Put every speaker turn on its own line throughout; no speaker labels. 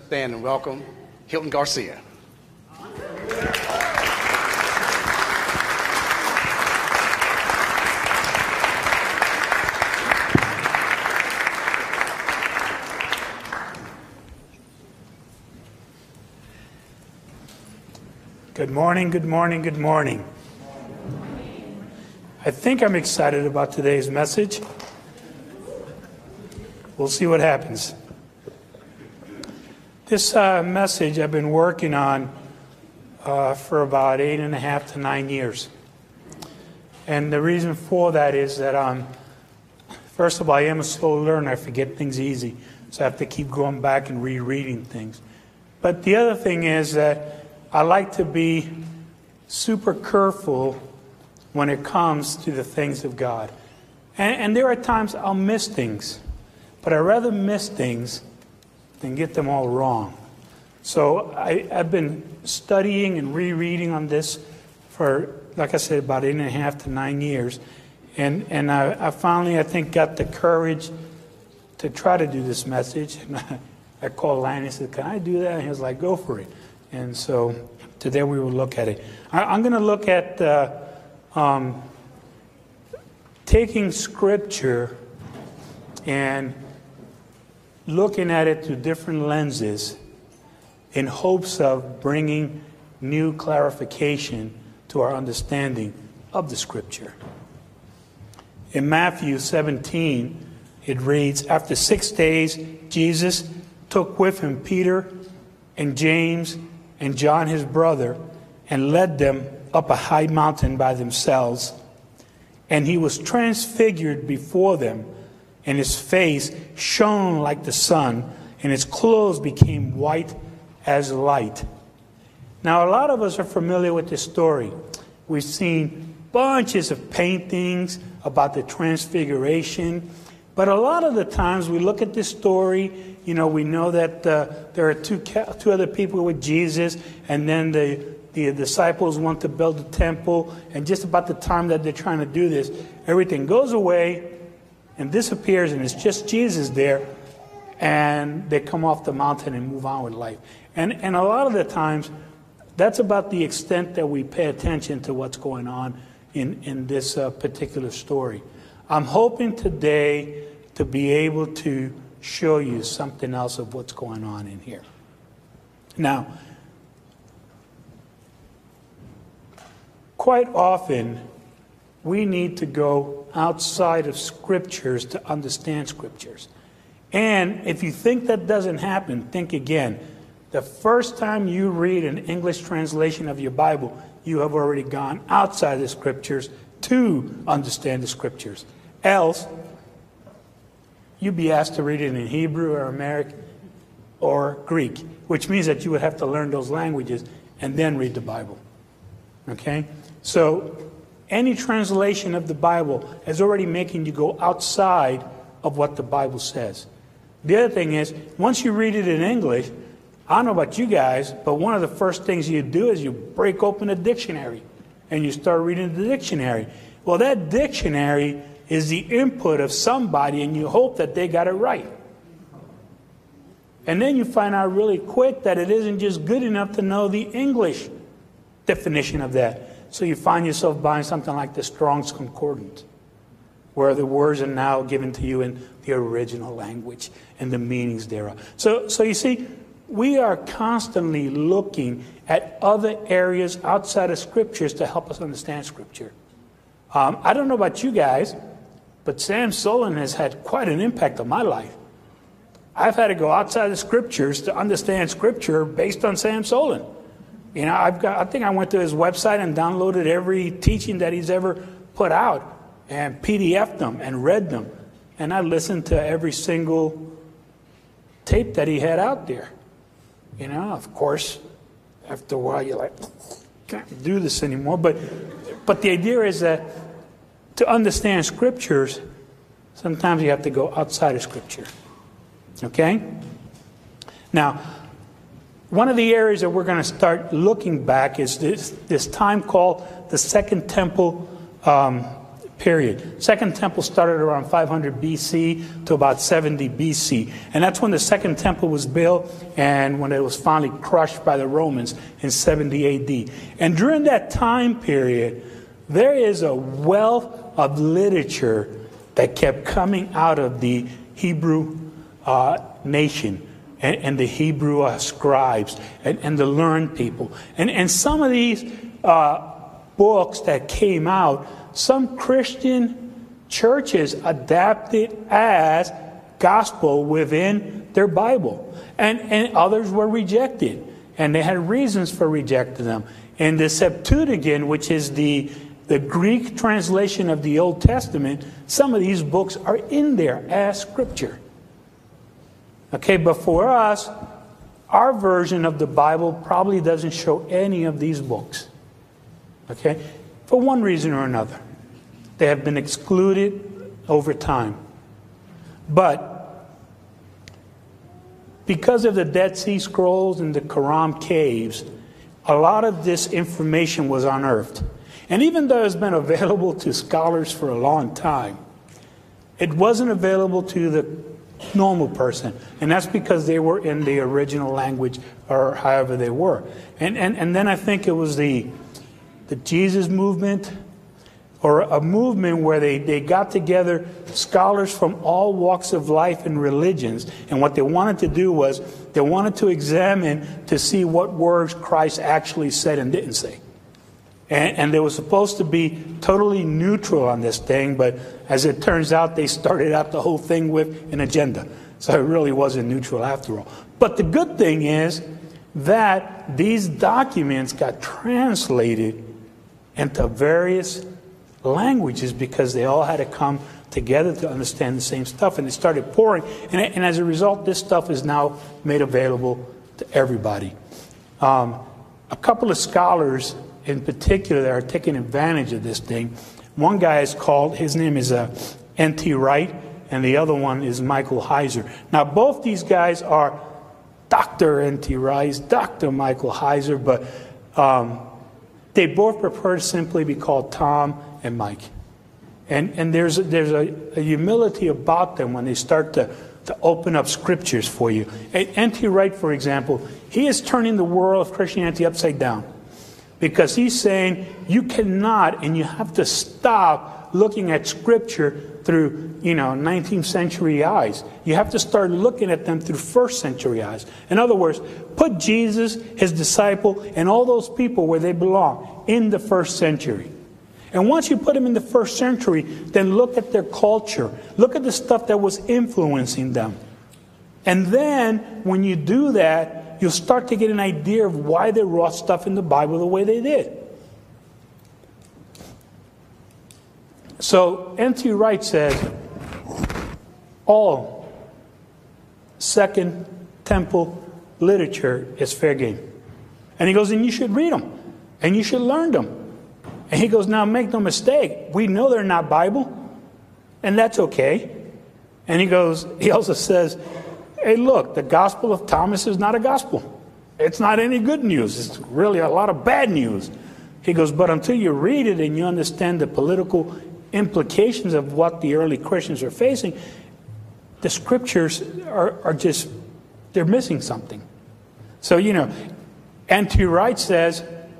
stand and welcome Hilton Garcia.
Good morning, good morning, good morning. I think I'm excited about today's message. We'll see what happens. This message I've been working on for about 8.5 to 9 years. And the reason for that is that, first of all, I am a slow learner. I forget things easy. So I have to keep going back and rereading things. But the other thing is that I like to be super careful when it comes to the things of God. And there are times I'll miss things. But I'd rather miss things than get them all wrong. So I've been studying and rereading on this for, like I said, about 8.5 to 9 years. And I finally, I think, got the courage to try to do this message. And I called Lanny and said, "Can I do that?" And he was like, "Go for it." And so today we will look at it. I'm going to look at taking Scripture and looking at it through different lenses in hopes of bringing new clarification to our understanding of the Scripture. In Matthew 17, it reads, "After 6 days, Jesus took with him Peter and James and John his brother, and led them up a high mountain by themselves. And he was transfigured before them, and his face shone like the sun, and his clothes became white as light." Now, a lot of us are familiar with this story. We've seen bunches of paintings about the transfiguration. But a lot of the times we look at this story, we know that there are two other people with Jesus, and then the disciples want to build the temple, and just about the time that they're trying to do this, everything goes away and disappears, and it's just Jesus there, and they come off the mountain and move on with life. And a lot of the times, that's about the extent that we pay attention to what's going on in this particular story. I'm hoping today to be able to show you something else of what's going on in here. Now, quite often, we need to go outside of Scriptures to understand Scriptures. And if you think that doesn't happen, think again. The first time you read an English translation of your Bible, you have already gone outside the Scriptures to understand the Scriptures. Else, you'd be asked to read it in Hebrew or Aramaic or Greek, which means that you would have to learn those languages and then read the Bible. Okay? So, any translation of the Bible is already making you go outside of what the Bible says. The other thing is, once you read it in English, I don't know about you guys, but one of the first things you do is you break open a dictionary and you start reading the dictionary. Well, that dictionary is the input of somebody, and you hope that they got it right. And then you find out really quick that it isn't just good enough to know the English definition of that. So you find yourself buying something like the Strong's Concordance, where the words are now given to you in the original language and the meanings thereof. So you see, we are constantly looking at other areas outside of Scriptures to help us understand Scripture. I don't know about you guys, but Sam Solen has had quite an impact on my life. I've had to go outside the Scriptures to understand Scripture based on Sam Solen. I think I went to his website and downloaded every teaching that he's ever put out and PDF'd them and read them. And I listened to every single tape that he had out there. Of course, after a while you're like, can't do this anymore. But the idea is that to understand Scriptures, sometimes you have to go outside of Scripture. Okay? Now, one of the areas that we're going to start looking back is this time called the Second Temple period. Second temple started around 500 BC to about 70 BC. And that's when the second temple was built and when it was finally crushed by the Romans in 70 AD. And during that time period, there is a wealth of literature that kept coming out of the Hebrew nation and the Hebrew scribes and the learned people. And some of these books that came out, some Christian churches adapted as gospel within their Bible. And others were rejected. And they had reasons for rejecting them. And the Septuagint, which is the Greek translation of the Old Testament, some of these books are in there as scripture. Okay, but for us, our version of the Bible probably doesn't show any of these books. Okay, for one reason or another. They have been excluded over time. But because of the Dead Sea Scrolls and the Qumran caves, a lot of this information was unearthed. And even though it's been available to scholars for a long time, it wasn't available to the normal person. And that's because they were in the original language or however they were. And then I think it was the Jesus movement, or a movement where they got together scholars from all walks of life and religions. And what they wanted to do was they wanted to examine to see what words Christ actually said and didn't say. And they were supposed to be totally neutral on this thing, but as it turns out, they started out the whole thing with an agenda. So it really wasn't neutral after all. But the good thing is that these documents got translated into various languages because they all had to come together to understand the same stuff. And it started pouring. And as a result, this stuff is now made available to everybody. A couple of scholars in particular that are taking advantage of this thing. One guy is his name is N.T. Wright, and the other one is Michael Heiser. Now, both these guys are Dr. N.T. Wright, Dr. Michael Heiser, but they both prefer to simply be called Tom and Mike. And there's a humility about them when they start to open up scriptures for you. N.T. Wright, for example, he is turning the world of Christianity upside down. Because he's saying you cannot and you have to stop looking at Scripture through, 19th century eyes. You have to start looking at them through first century eyes. In other words, put Jesus, his disciple, and all those people where they belong in the first century. And once you put them in the first century, then look at their culture. Look at the stuff that was influencing them. And then when you do that, you'll start to get an idea of why they wrote stuff in the Bible the way they did. So N.T. Wright says, all Second Temple literature is fair game. And he goes, and you should read them. And you should learn them. And he goes, now make no mistake, we know they're not Bible. And that's okay. And he also says, hey, look, the Gospel of Thomas is not a gospel. It's not any good news. It's really a lot of bad news. He goes, but until you read it and you understand the political implications of what the early Christians are facing, the scriptures are just, they're missing something. So, N.T. Wright says,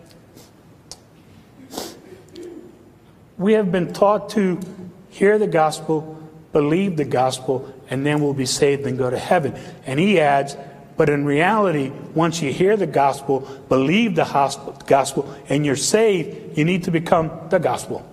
we have been taught to hear the gospel, believe the gospel, and then we'll be saved and go to heaven. And he adds, but in reality, once you hear the gospel, believe the gospel, and you're saved, you need to become the gospel.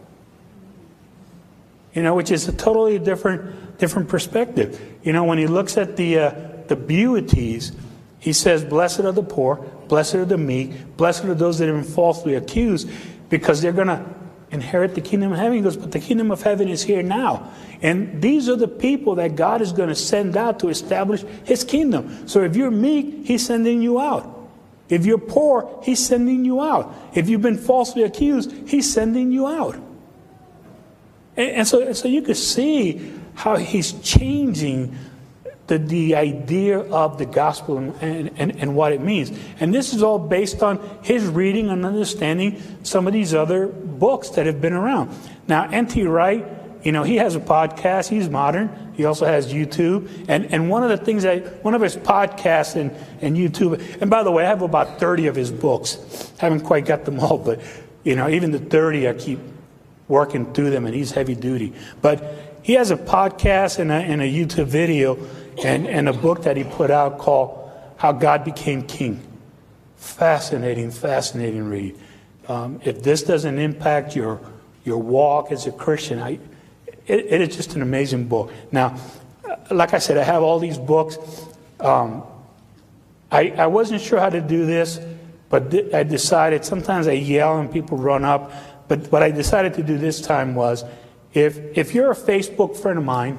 Which is a totally different perspective. When he looks at the beatitudes, he says, blessed are the poor, blessed are the meek, blessed are those that have been falsely accused, because they're going to inherit the kingdom of heaven. He goes, but the kingdom of heaven is here now. And these are the people that God is going to send out to establish his kingdom. So if you're meek, he's sending you out. If you're poor, he's sending you out. If you've been falsely accused, he's sending you out. And so you can see how he's changing the idea of the gospel and what it means. And this is all based on his reading and understanding some of these other books that have been around. Now, N.T. Wright, he has a podcast. He's modern. He also has YouTube. And one of the things one of his podcasts and YouTube, and by the way, I have about 30 of his books. Haven't quite got them all, but, even the 30, I keep working through them, and he's heavy duty. But he has a podcast and a YouTube video and a book that he put out called How God Became King. Fascinating read. If this doesn't impact your walk as a Christian, it is just an amazing book. Now, like I said, I have all these books. I wasn't sure how to do this, but I decided, sometimes I yell and people run up, but what I decided to do this time was, if you're a Facebook friend of mine,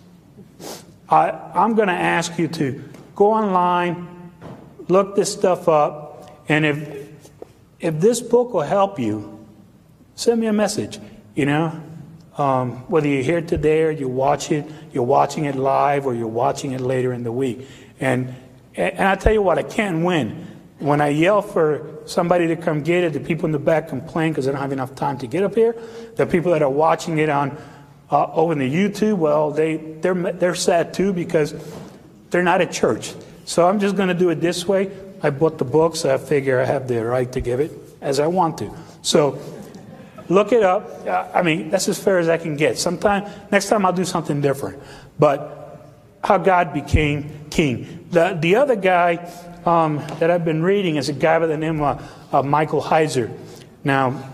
I'm going to ask you to go online, look this stuff up, and if this book will help you, send me a message, whether you're here today or you're watching it live or you're watching it later in the week. And I tell you what, I can't win. When I yell for somebody to come get it, the people in the back complain because they don't have enough time to get up here. The people that are watching it on over the YouTube, well, they're sad too because they're not at church. So I'm just going to do it this way. I bought the book, so I figure I have the right to give it as I want to. So look it up. That's as fair as I can get. Next time I'll do something different. But How God Became King. The other guy that I've been reading is a guy by the name of Michael Heiser. Now,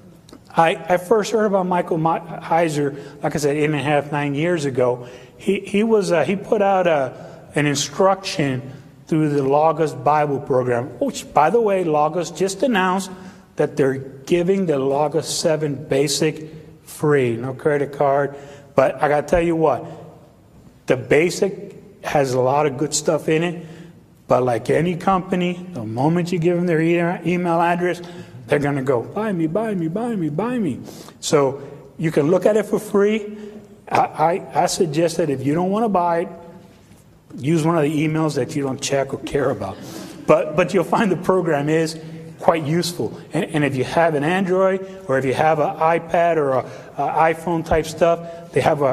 I first heard about Michael Heiser, like I said, 8.5, 9 years ago. He put out an instruction through the Logos Bible program, which, by the way, Logos just announced that they're giving the Logos 7 Basic free, no credit card. But I got to tell you what, the Basic has a lot of good stuff in it. But like any company, the moment you give them their email address, they're going to go, buy me, buy me, buy me, buy me. So you can look at it for free. I suggest that if you don't want to buy it, use one of the emails that you don't check or care about. But you'll find the program is quite useful. And if you have an Android or if you have an iPad or an iPhone type stuff, they have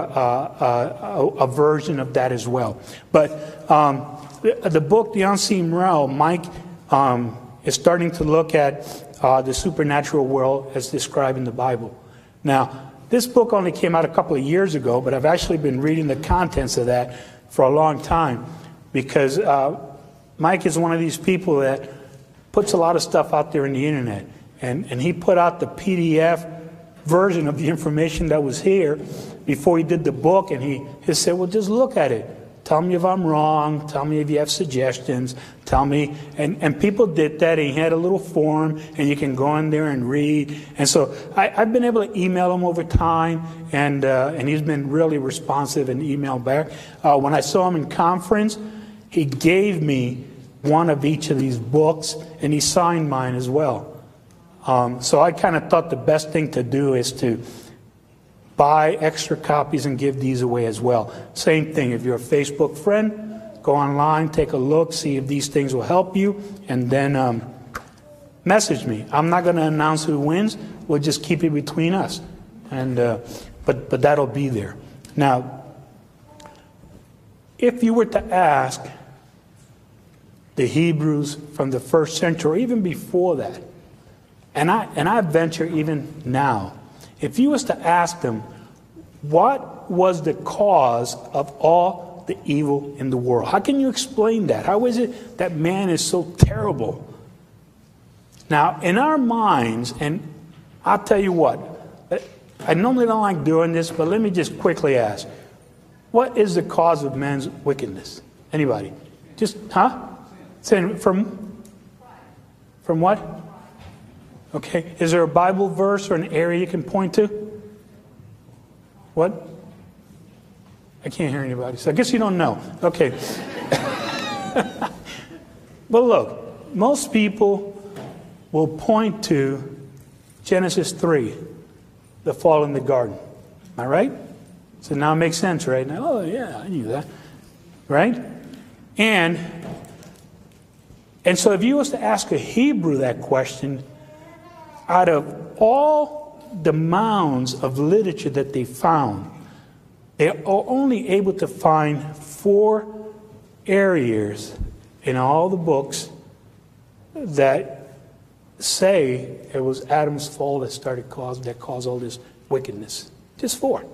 a version of that as well. But the book, The Unseen Realm, Mike is starting to look at the supernatural world as described in the Bible. Now, this book only came out a couple of years ago, but I've actually been reading the contents of that for a long time because Mike is one of these people that puts a lot of stuff out there in the internet. And he put out the PDF version of the information that was here before he did the book, and he said, well, just look at it. Tell me if I'm wrong. Tell me if you have suggestions. Tell me. And people did that. And he had a little form, and you can go in there and read. And so I've been able to email him over time, and he's been really responsive and email back. When I saw him in conference, he gave me one of each of these books, and he signed mine as well. So I kind of thought the best thing to do is to buy extra copies and give these away as well. Same thing, if you're a Facebook friend, go online, take a look, see if these things will help you, and then message me. I'm not going to announce who wins. We'll just keep it between us. And but that'll be there. Now, if you were to ask the Hebrews from the first century, or even before that, and I venture even now, if you was to ask them, what was the cause of all the evil in the world? How can you explain that? How is it that man is so terrible? Now, in our minds, and I'll tell you what, I normally don't like doing this, but let me just quickly ask, what is the cause of man's wickedness? Anybody? Just, Say, from what? Okay. Is there a Bible verse or an area you can point to? What? I can't hear anybody. So I guess you don't know. Okay. But look, most people will point to Genesis 3, the fall in the garden. Am I right? So now it makes sense, right? Now, oh, yeah, I knew that. right? And so if you was to ask a Hebrew that question, out of all the mounds of literature that they found, they are only able to find 4 areas in all the books that say it was Adam's fall that caused all this wickedness. Just 4.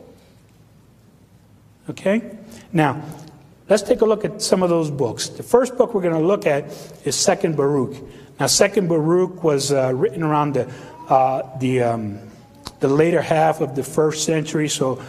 Okay? Now, let's take a look at some of those books. The first book we're going to look at is 2nd Baruch. Now, 2nd Baruch was written around the later half of the 1st century, so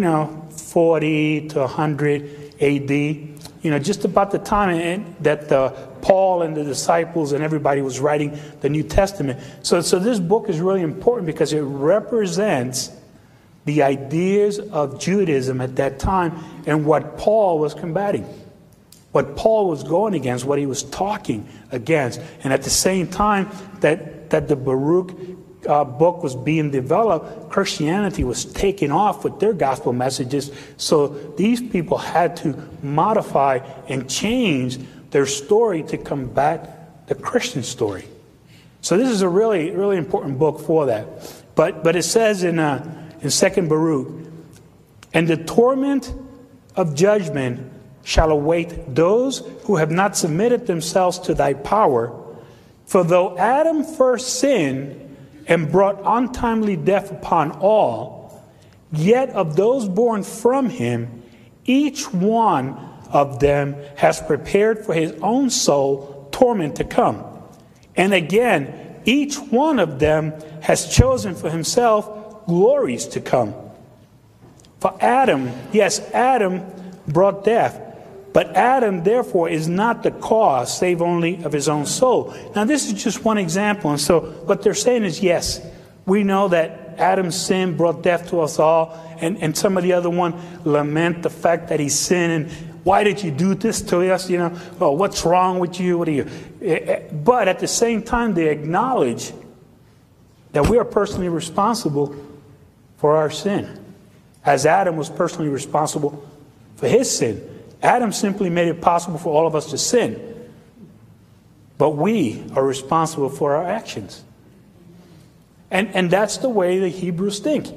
40 to 100 A.D. Just about the time that Paul and the disciples and everybody was writing the New Testament. So this book is really important because it represents the ideas of Judaism at that time and what Paul was combating, what Paul was going against, what he was talking against. And at the same time that the Baruch book was being developed, Christianity was taking off with their gospel messages. So these people had to modify and change their story to combat the Christian story. So this is a really, really important book for that. But it says in 2nd Baruch, "And the torment of judgment shall await those who have not submitted themselves to thy power. For though Adam first sinned and brought untimely death upon all, yet of those born from him, each one of them has prepared for his own soul torment to come. And again, each one of them has chosen for himself glories to come. For Adam, yes, Adam brought death, but Adam, therefore, is not the cause, save only of his own soul." Now, this is just one example. And so what they're saying is, yes, we know that Adam's sin brought death to us all. And some of the other one lament the fact that he sinned. And why did you do this to us? Oh, what's wrong with you? What are you? But at the same time, they acknowledge that we are personally responsible for our sin, as Adam was personally responsible for his sin. Adam simply made it possible for all of us to sin. But we are responsible for our actions. And that's the way the Hebrews think.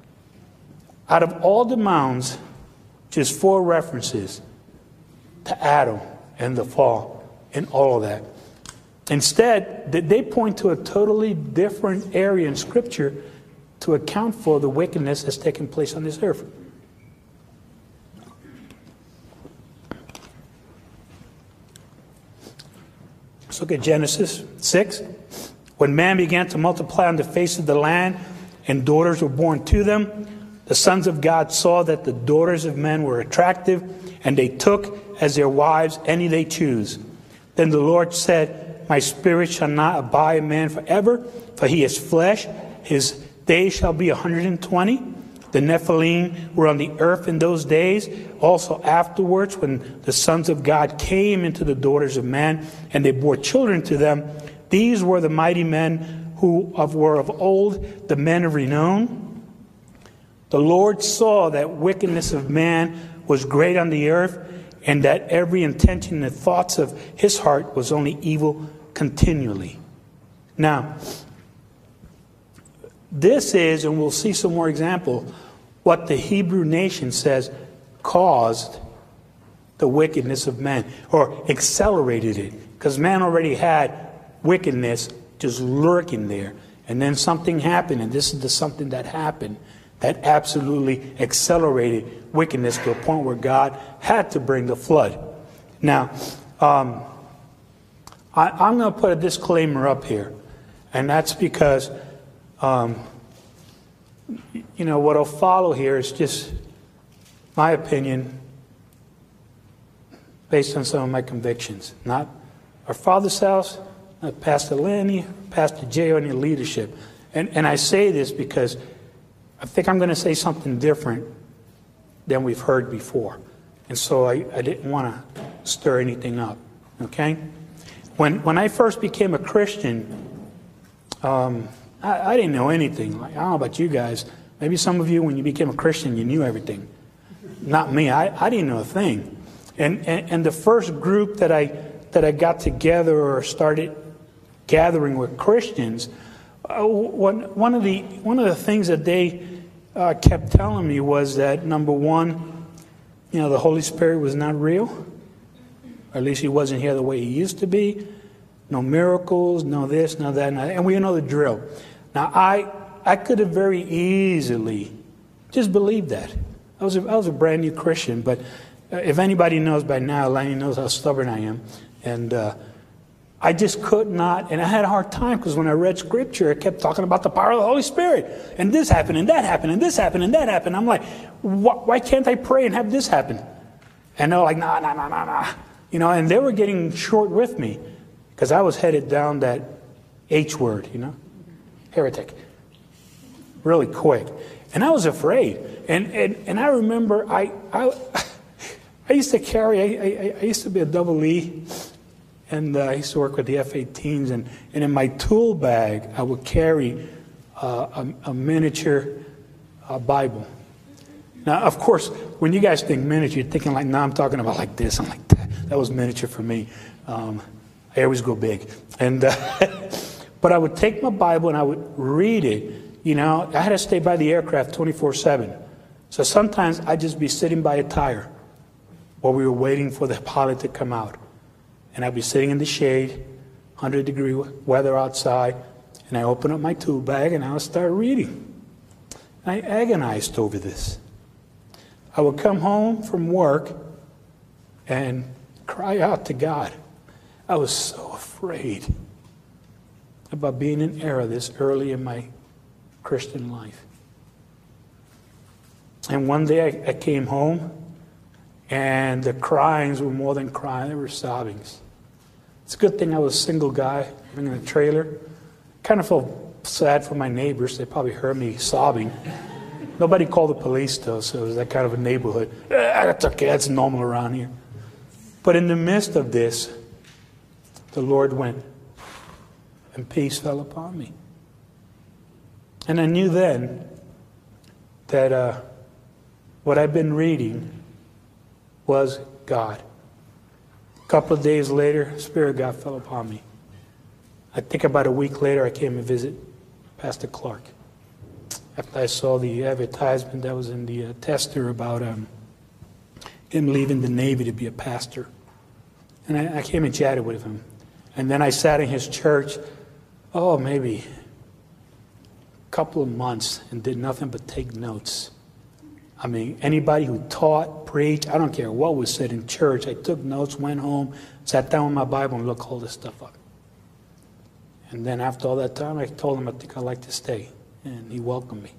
Out of all the mounds, just 4 references to Adam and the fall and all of that. Instead, they point to a totally different area in Scripture to account for the wickedness that's taking place on this earth. Let's look at Genesis 6. "When man began to multiply on the face of the land, and daughters were born to them, the sons of God saw that the daughters of men were attractive, and they took as their wives any they choose. Then the Lord said, My spirit shall not abide in man forever, for he is flesh. His days shall be 120. The Nephilim were on the earth in those days, also afterwards, when the sons of God came into the daughters of man, and they bore children to them. These were the mighty men who were of old, the men of renown. The Lord saw that wickedness of man was great on the earth, and that every intention and the thoughts of his heart was only evil continually." Now, this is, and we'll see some more examples, what the Hebrew nation says caused the wickedness of man, or accelerated it. Because man already had wickedness just lurking there. And then something happened, and this is the something that happened that absolutely accelerated wickedness to a point where God had to bring the flood. Now, I'm going to put a disclaimer up here. And that's because, what will follow here is just my opinion based on some of my convictions. Not our Father's house, not Pastor Lenny, Pastor Jay, or any leadership. And I say this because I think I'm going to say something different than we've heard before. And so I didn't want to stir anything up. Okay? When I first became a Christian, I didn't know anything. I don't know about you guys. Maybe some of you, when you became a Christian, you knew everything. Not me. I didn't know a thing. And the first group that I got together or started gathering with Christians, one of the things that they kept telling me was that, number one, the Holy Spirit was not real. Or at least he wasn't here the way he used to be. No miracles, no this, no that, no that. And we know the drill. Now, I could have very easily just believed that. I was a brand new Christian, but if anybody knows by now, Lanny knows how stubborn I am. And I just could not, and I had a hard time because when I read Scripture, it kept talking about the power of the Holy Spirit. And this happened, and that happened, and this happened, and that happened. I'm like, why can't I pray and have this happen? And they're like, nah. And they were getting short with me because I was headed down that H word, heretic, really quick. And I was afraid. And I remember I used to carry, I used to be a double E, and I used to work with the F-18s, and in my tool bag, I would carry a miniature Bible. Now, of course, when you guys think miniature, you're thinking like, I'm talking about like this. I'm like, that was miniature for me. I always go big. And but I would take my Bible and I would read it. I had to stay by the aircraft 24/7. So sometimes I'd just be sitting by a tire while we were waiting for the pilot to come out. And I'd be sitting in the shade, 100-degree weather outside, and I open up my tool bag and I would start reading. I agonized over this. I would come home from work and cry out to God. I was so afraid about being in error this early in my Christian life. And one day I came home, and the cryings were more than crying, they were sobbings. It's a good thing I was a single guy living in a trailer. Kind of felt sad for my neighbors. They probably heard me sobbing. Nobody called the police, though, so it was that kind of a neighborhood. That's okay, that's normal around here. But in the midst of this, the Lord went, and peace fell upon me. And I knew then that what I'd been reading was God. A couple of days later, Spirit of God fell upon me. I think about a week later, I came and visit Pastor Clark. After I saw the advertisement that was in the tester about him leaving the Navy to be a pastor. And I came and chatted with him. And then I sat in his church, maybe a couple of months, and did nothing but take notes. I mean, anybody who taught, preached, I don't care what was said in church, I took notes, went home, sat down with my Bible and looked all this stuff up. And then after all that time, I told him I think I'd like to stay. And he welcomed me.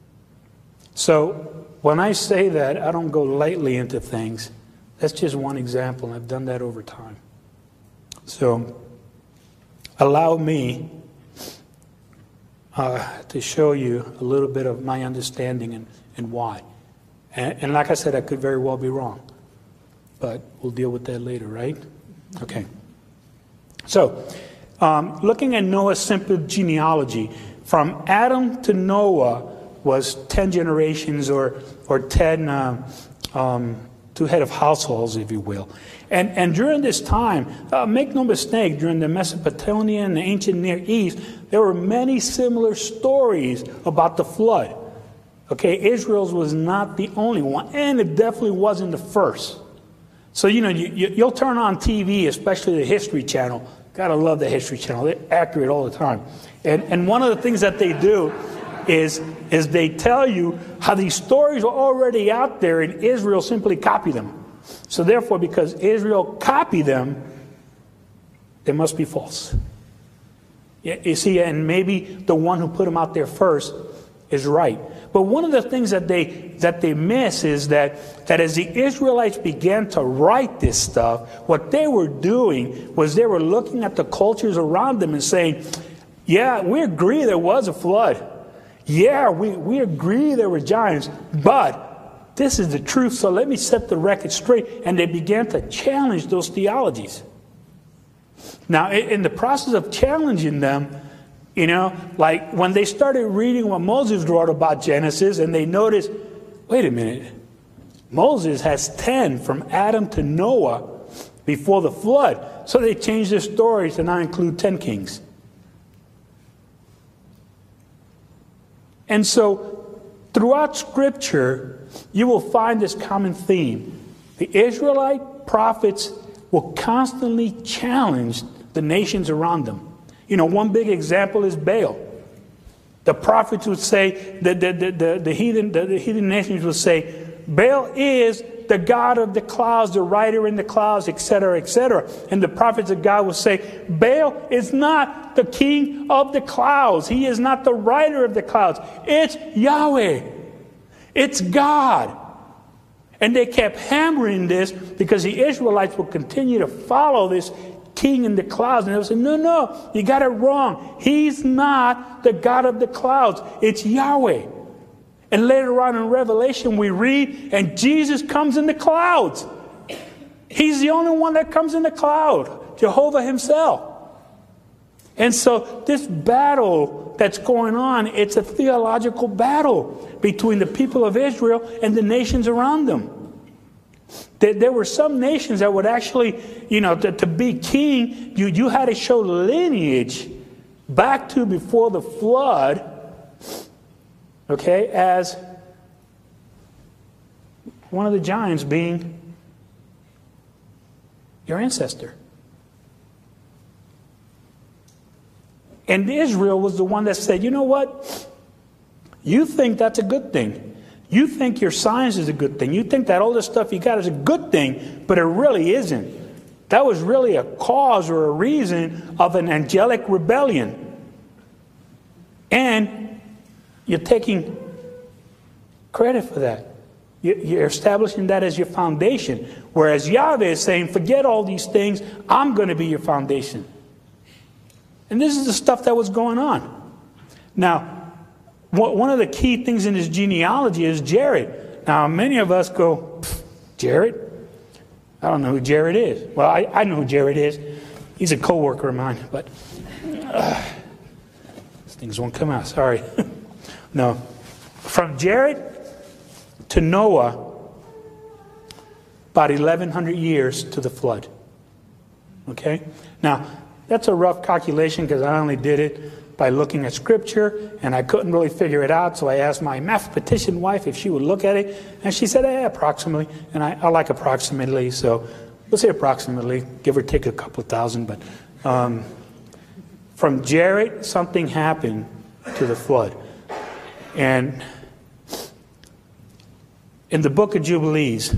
So when I say that, I don't go lightly into things. That's just one example, and I've done that over time. So allow me to show you a little bit of my understanding and why. And like I said, I could very well be wrong. But we'll deal with that later, right? Okay. So, looking at Noah's simple genealogy, from Adam to Noah was 10 generations or 10 two head of households, if you will. And during this time, make no mistake, during the Mesopotamian and the ancient Near East, there were many similar stories about the flood. Okay, Israel's was not the only one, and it definitely wasn't the first. So, you'll turn on TV, especially the History Channel. Gotta love the History Channel. They're accurate all the time. And one of the things that they do is they tell you how these stories are already out there and Israel simply copied them. So therefore, because Israel copied them, they must be false. You see, and maybe the one who put them out there first is right. But one of the things that they miss is that as the Israelites began to write this stuff, what they were doing was they were looking at the cultures around them and saying, yeah, we agree there was a flood. Yeah, we agree there were giants, but this is the truth, so let me set the record straight. And they began to challenge those theologies. Now, in the process of challenging them, like when they started reading what Moses wrote about Genesis and they noticed, wait a minute, Moses has 10 from Adam to Noah before the flood. So they changed their story to not include 10 kings. And so throughout Scripture, you will find this common theme. The Israelite prophets will constantly challenge the nations around them. You know, one big example is Baal. The prophets would say, the heathen nations would say, Baal is the god of the clouds, the rider in the clouds, etc., etc. And the prophets of God will say, Baal is not the king of the clouds. He is not the rider of the clouds. It's Yahweh. It's God. And they kept hammering this because the Israelites would continue to follow this king in the clouds. And they would say, no, you got it wrong. He's not the God of the clouds. It's Yahweh. And later on in Revelation we read, and Jesus comes in the clouds. He's the only one that comes in the cloud. Jehovah himself. And so this battle that's going on, it's a theological battle between the people of Israel and the nations around them. There were some nations that would actually, to be king, you had to show lineage back to before the flood, okay, as one of the giants being your ancestor. And Israel was the one that said, you know what? You think that's a good thing. You think your science is a good thing. You think that all this stuff you got is a good thing, but it really isn't. That was really a cause or a reason of an angelic rebellion. And you're taking credit for that. You're establishing that as your foundation. Whereas Yahweh is saying, forget all these things. I'm going to be your foundation. And this is the stuff that was going on. Now, one of the key things in his genealogy is Jared. Now, many of us go, Jared? I don't know who Jared is. Well, I know who Jared is. He's a co-worker of mine, but these things won't come out. Sorry. No. From Jared to Noah, about 1,100 years to the flood. Okay? Now, that's a rough calculation because I only did it by looking at Scripture, and I couldn't really figure it out, so I asked my mathematician wife if she would look at it, and she said, approximately, and I like approximately, so we'll say approximately, give or take a couple of thousand, but from Jared, something happened to the flood. And in the book of Jubilees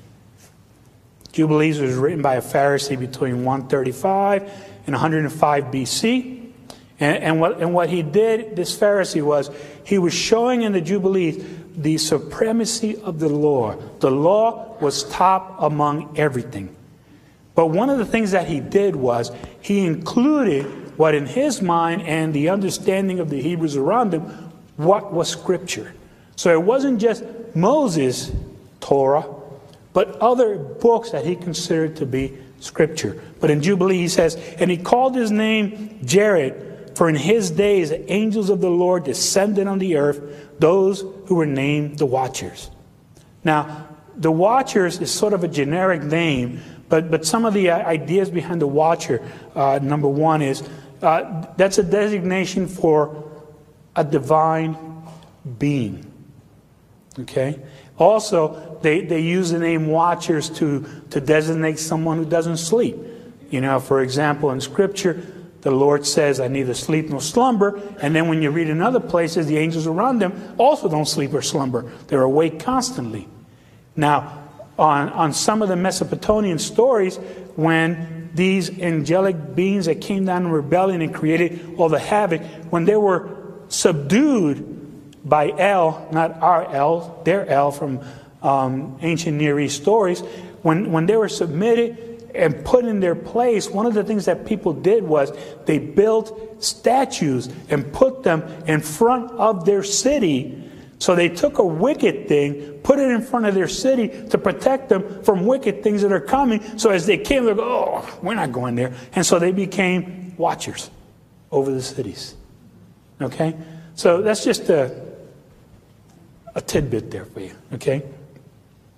was written by a Pharisee between 135 and 105 BC. And what he did, this Pharisee, was he was showing in the Jubilees the supremacy of the law. The law was top among everything. But one of the things that he did was he included what in his mind and the understanding of the Hebrews around him, what was Scripture. So it wasn't just Moses' Torah, but other books that he considered to be Scripture. But in Jubilee he says, and he called his name Jared, for in his days the angels of the Lord descended on the earth, those who were named the Watchers. Now, the Watchers is sort of a generic name, but some of the ideas behind the Watcher, number one is, that's a designation for a divine being. Okay? Also, they use the name Watchers to designate someone who doesn't sleep. For example, in Scripture, the Lord says, I neither sleep nor slumber. And then when you read in other places, the angels around them also don't sleep or slumber. They're awake constantly. Now, on some of the Mesopotamian stories, when these angelic beings that came down in rebellion and created all the havoc, when they were subdued by El, not our El, their El from ancient Near East stories, when they were submitted and put in their place, one of the things that people did was they built statues and put them in front of their city. So they took a wicked thing, put it in front of their city to protect them from wicked things that are coming. So as they came, they go, oh, we're not going there. And so they became watchers over the cities. Okay? So that's just a tidbit there for you. Okay?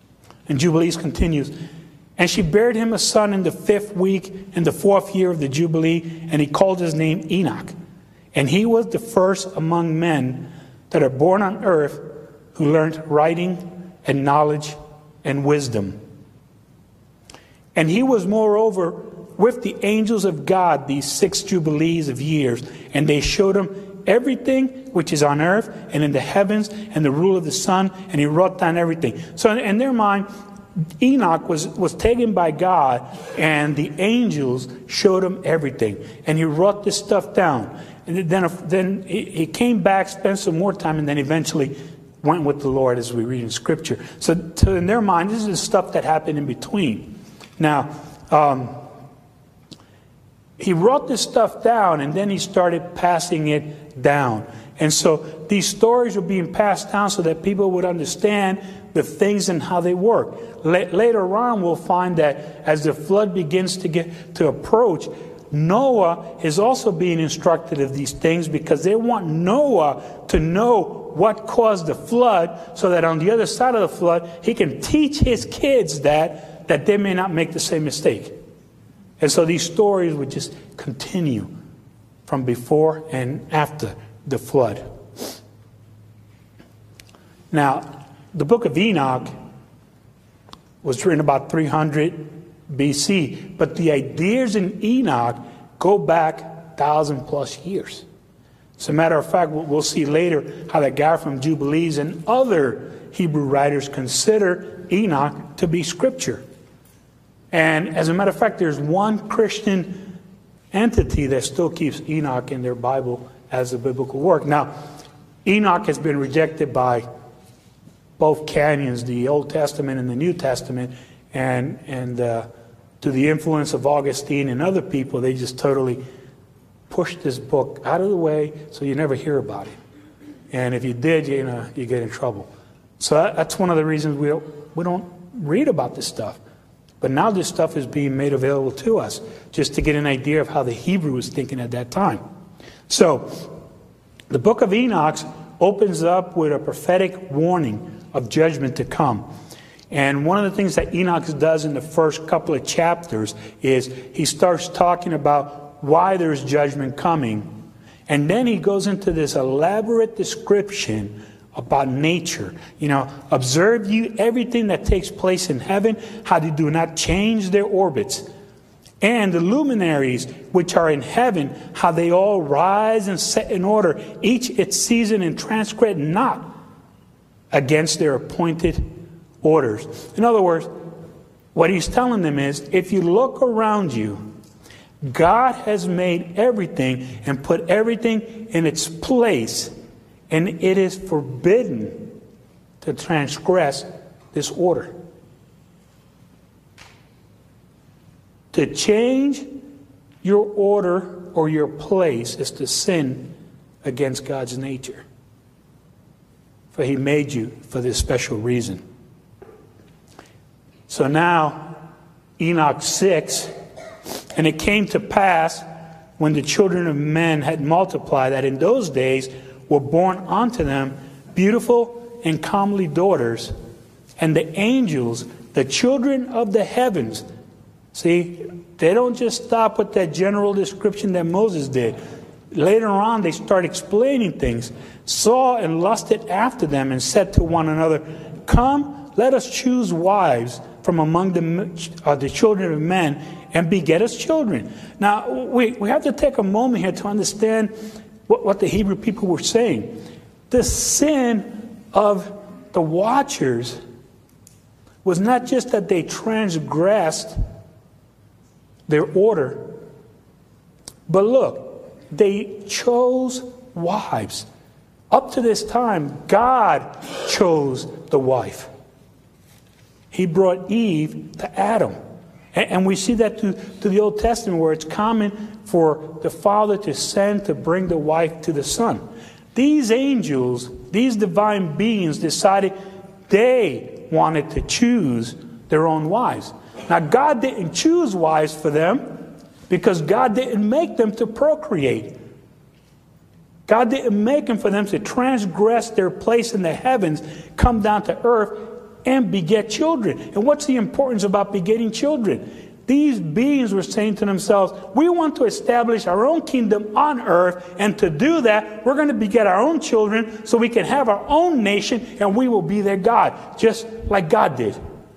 And Jubilees continues. And she bare him a son in the 5th week, in the 4th year of the Jubilee, and he called his name Enoch. And he was the first among men that are born on earth who learned writing and knowledge and wisdom. And he was moreover with the angels of God these 6 jubilees of years, and they showed him everything which is on earth and in the heavens and the rule of the sun, and he wrote down everything. So in their mind, Enoch was taken by God, and the angels showed him everything, and he wrote this stuff down. And then he came back, spent some more time, and then eventually went with the Lord, as we read in Scripture. So in their mind, this is the stuff that happened in between. Now, he wrote this stuff down, and then he started passing it down. And so these stories were being passed down so that people would understand the things and how they work. Later on, we'll find that as the flood begins to approach, Noah is also being instructed of these things, because they want Noah to know what caused the flood, so that on the other side of the flood, he can teach his kids that they may not make the same mistake. And so these stories would just continue from before and after the flood. Now, the book of Enoch was written about 300 BC, but the ideas in Enoch go back 1,000 plus years. As a matter of fact, we'll see later how that guy from Jubilees and other Hebrew writers consider Enoch to be scripture. And as a matter of fact, there's one Christian entity that still keeps Enoch in their Bible as a biblical work. Now, Enoch has been rejected by both canons, the Old Testament and the New Testament, and to the influence of Augustine and other people, they just totally pushed this book out of the way so you never hear about it. And if you did, you get in trouble. So that's one of the reasons we don't read about this stuff. But now this stuff is being made available to us, just to get an idea of how the Hebrew was thinking at that time. So the book of Enoch opens up with a prophetic warning of judgment to come. And one of the things that Enoch does in the first couple of chapters is he starts talking about why there's judgment coming. And then he goes into this elaborate description about nature. Observe you everything that takes place in heaven, how they do not change their orbits. And the luminaries which are in heaven, how they all rise and set in order, each its season, and transgress not against their appointed orders. In other words, what he's telling them is, if you look around you, God has made everything and put everything in its place, and it is forbidden to transgress this order. To change your order or your place is to sin against God's nature. For he made you for this special reason. So now, Enoch 6, and it came to pass when the children of men had multiplied, that in those days were born unto them beautiful and comely daughters, and the angels, the children of the heavens. See, they don't just stop with that general description that Moses did. Later on, they start explaining things. Saw and lusted after them, and said to one another, come, let us choose wives from among the children of men, and beget us children. Now, we have to take a moment here to understand what the Hebrew people were saying. The sin of the watchers was not just that they transgressed their order, but look, they chose wives. Up to this time, God chose the wife. He brought Eve to Adam. And we see that to the Old Testament, where it's common for the father to send to bring the wife to the son. These angels, these divine beings, decided they wanted to choose their own wives. Now, God didn't choose wives for them because God didn't make them to procreate. God didn't make them for them to transgress their place in the heavens, come down to earth, and beget children. And what's the importance about begetting children? These beings were saying to themselves, we want to establish our own kingdom on earth, and to do that, we're going to beget our own children so we can have our own nation, and we will be their God, just like God did.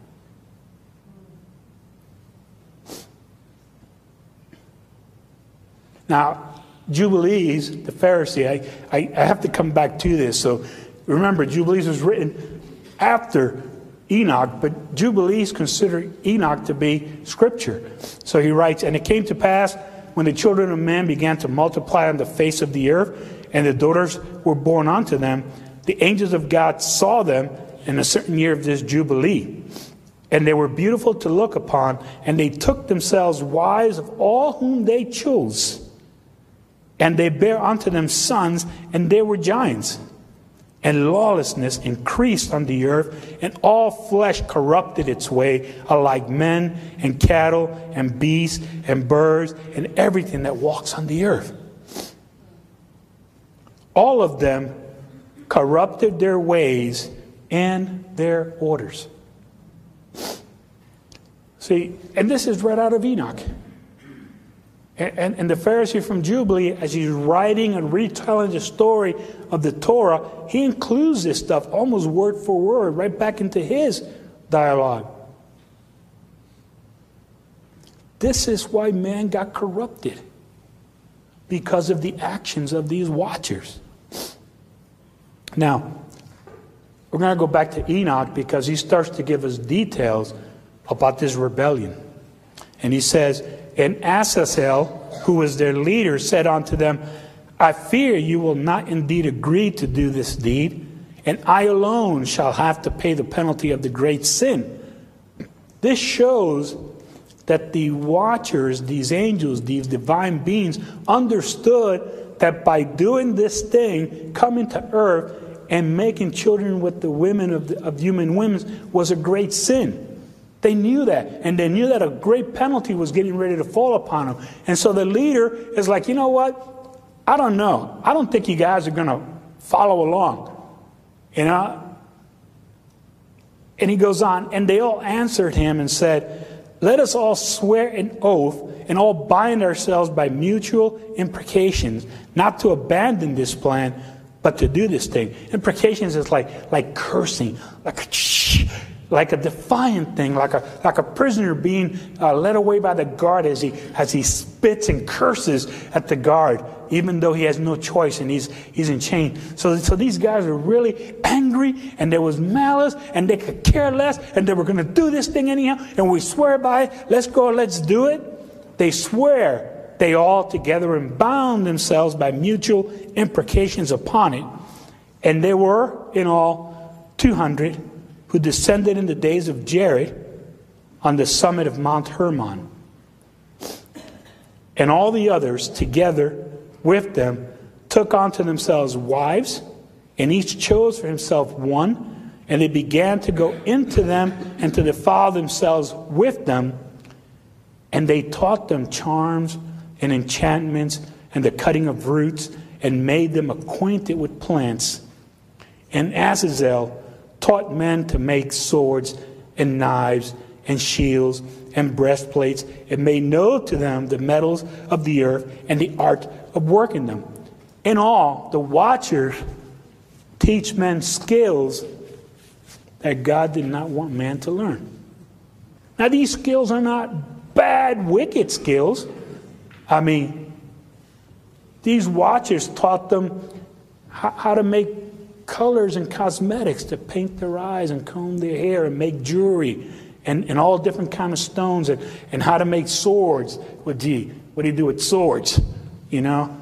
Now, Jubilees, the Pharisee, I have to come back to this. So remember, Jubilees was written after Enoch, but Jubilees consider Enoch to be Scripture. So he writes, and it came to pass when the children of men began to multiply on the face of the earth, and the daughters were born unto them, the angels of God saw them in a certain year of this Jubilee. And they were beautiful to look upon, and they took themselves wives of all whom they chose. And they bare unto them sons, and they were giants. And lawlessness increased on the earth, and all flesh corrupted its way, alike men and cattle and beasts and birds and everything that walks on the earth. All of them corrupted their ways and their orders. See, and this is right out of Enoch. And the Pharisee from Jubilee, as he's writing and retelling the story of the Torah, he includes this stuff almost word for word right back into his dialogue. This is why man got corrupted, because of the actions of these watchers. Now, we're going to go back to Enoch because he starts to give us details about this rebellion. And he says, and Azazel, who was their leader, said unto them, I fear you will not indeed agree to do this deed, and I alone shall have to pay the penalty of the great sin. This shows that the watchers, these angels, these divine beings, understood that by doing this thing, coming to earth and making children with the women of human women was a great sin. They knew that, and they knew that a great penalty was getting ready to fall upon them. And so the leader is like, you know what? I don't know. I don't think you guys are going to follow along. You know? And he goes on, and they all answered him and said, let us all swear an oath and all bind ourselves by mutual imprecations, not to abandon this plan, but to do this thing. Imprecations is like cursing, like a defiant thing, like a prisoner being led away by the guard as he spits and curses at the guard, even though he has no choice and he's in chains. So these guys are really angry, and there was malice, and they could care less, and they were going to do this thing anyhow, and we swear by it. Let's go, let's do it. They swear, they all together, and bound themselves by mutual imprecations upon it. And there were in all 200 who descended in the days of Jared on the summit of Mount Hermon. And all the others together with them took unto themselves wives, and each chose for himself one, and they began to go into them and to defile themselves with them. And they taught them charms and enchantments and the cutting of roots, and made them acquainted with plants. And Azazel taught men to make swords and knives and shields and breastplates, and made known to them the metals of the earth and the art of working them. In all, the watchers teach men skills that God did not want man to learn. Now, these skills are not bad, wicked skills. I mean, these watchers taught them how to make colors and cosmetics, to paint their eyes and comb their hair and make jewelry and all different kind of stones, and how to make swords. What do you do with swords? You know?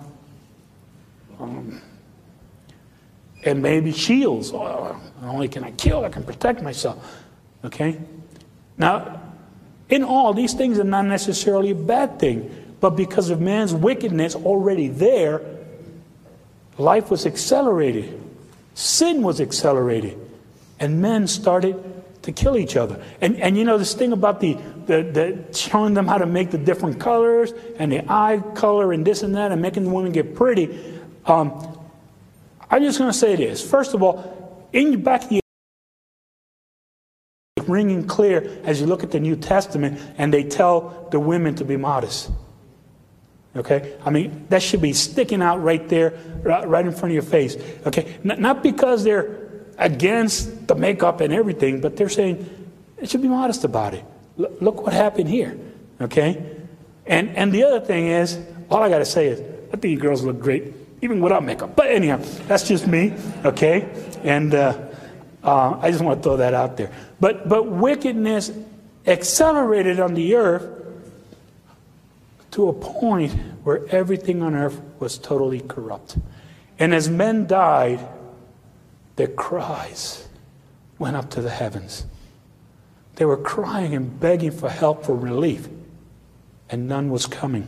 And maybe shields. Oh, not only can I kill, I can protect myself. Okay? Now, in all, these things are not necessarily a bad thing, but because of man's wickedness already there, life was accelerated. Sin was accelerated, and men started to kill each other. And you know, this thing about the showing them how to make the different colors and the eye color and this and that, and making the women get pretty. I'm just going to say this. First of all, in the back of your ringing clear as you look at the New Testament and they tell the women to be modest. Okay? I mean, that should be sticking out right there, right in front of your face. Okay? Not because they're against the makeup and everything, but they're saying it should be modest about it. Look what happened here. Okay? And the other thing is, all I got to say is, I think you girls look great, even without makeup. But anyhow, that's just me. Okay? And I just want to throw that out there. But wickedness accelerated on the earth to a point where everything on earth was totally corrupt. And as men died, their cries went up to the heavens. They were crying and begging for help, for relief, and none was coming.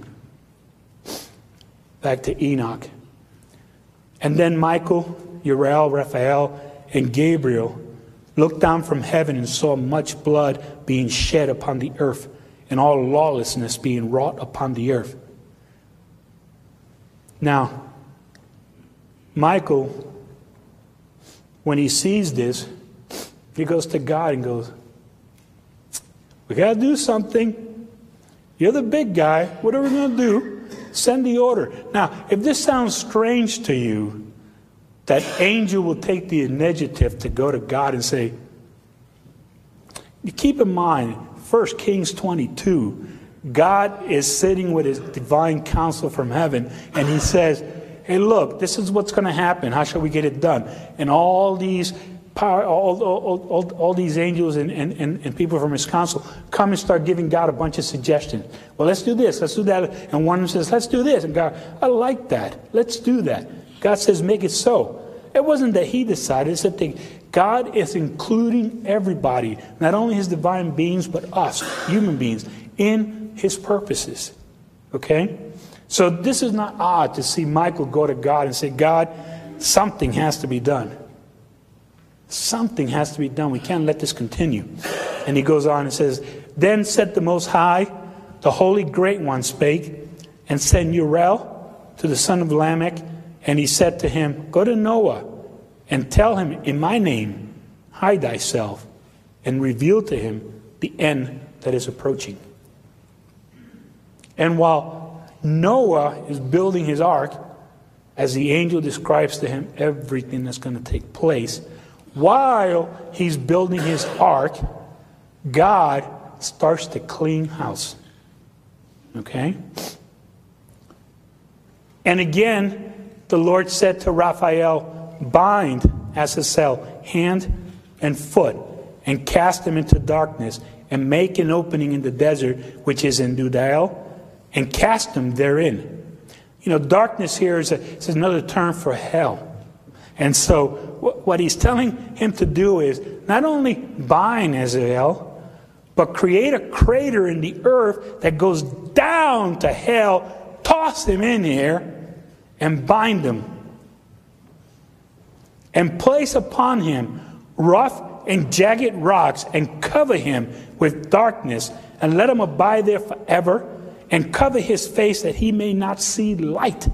Back to Enoch. And then Michael, Uriel, Raphael, and Gabriel looked down from heaven and saw much blood being shed upon the earth, and all lawlessness being wrought upon the earth. Now, Michael, when he sees this, he goes to God and goes, we got to do something. You're the big guy. What are we going to do? Send the order. Now, if this sounds strange to you, that angel will take the initiative to go to God and say, you keep in mind, 1 Kings 22, God is sitting with his divine counsel from heaven, and he says, hey, look, this is what's going to happen. How shall we get it done? And all these all these angels and people from his council come and start giving God a bunch of suggestions. Well, let's do this, let's do that. And one of them says, let's do this. And God, I like that. Let's do that. God says, make it so. It wasn't that he decided. It's that God is including everybody, not only his divine beings, but us, human beings, in his purposes. Okay? So this is not odd to see Michael go to God and say, God, something has to be done. Something has to be done. We can't let this continue. And he goes on and says, then said the Most High, the Holy Great One spake, and sent Uriel to the son of Lamech, and he said to him, go to Noah, and tell him, in my name, hide thyself, and reveal to him the end that is approaching. And while Noah is building his ark, as the angel describes to him everything that's going to take place, while he's building his ark, God starts to clean house. Okay? And again, the Lord said to Raphael, bind Azazel hand and foot, and cast him into darkness, and make an opening in the desert, which is in Dudael, and cast him therein. You know, darkness here is another term for hell. And so what he's telling him to do is not only bind Azazel, but create a crater in the earth that goes down to hell, toss him in here, and bind him. And place upon him rough and jagged rocks, and cover him with darkness, and let him abide there forever, and cover his face that he may not see light.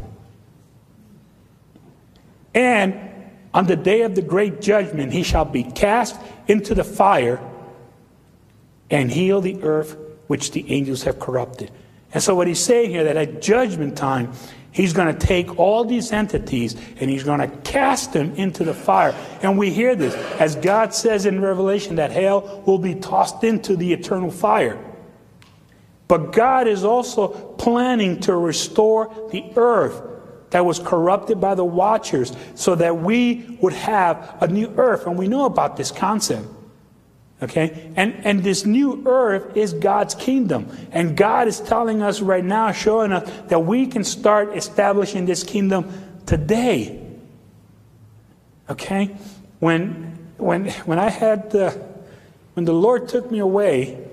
And on the day of the great judgment, he shall be cast into the fire and heal the earth which the angels have corrupted. And so what he's saying here, that at judgment time, he's going to take all these entities and he's going to cast them into the fire. And we hear this, as God says in Revelation, that hell will be tossed into the eternal fire. But God is also planning to restore the earth that was corrupted by the watchers, so that we would have a new earth. And we know about this concept. Okay? And this new earth is God's kingdom. And God is telling us right now, showing us that we can start establishing this kingdom today. Okay? When the Lord took me away,